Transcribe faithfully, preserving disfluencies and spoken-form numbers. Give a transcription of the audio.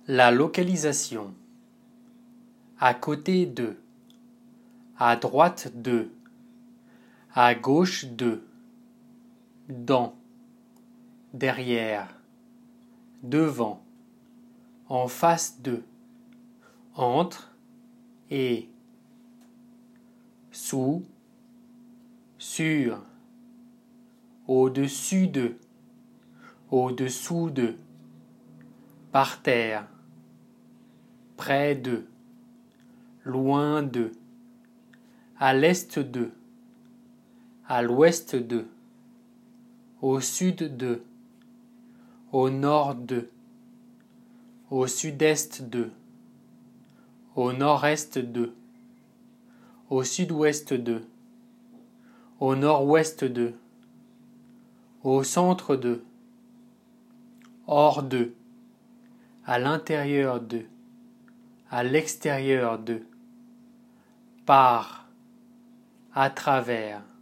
La localisation. À côté de. À droite de. À gauche de. Dans. Derrière. Devant. En face de. Entre. Et. Sous. Sur. Au-dessus de. Au-dessous de. Par terre. Près de. Loin de. À l'est de. À l'ouest de. Au sud de. Au nord de. Au sud-est de. Au nord-est de. Au sud-ouest de. Au nord-ouest de. Au centre de. Hors de. À l'intérieur de. À l'extérieur de. Par. À travers.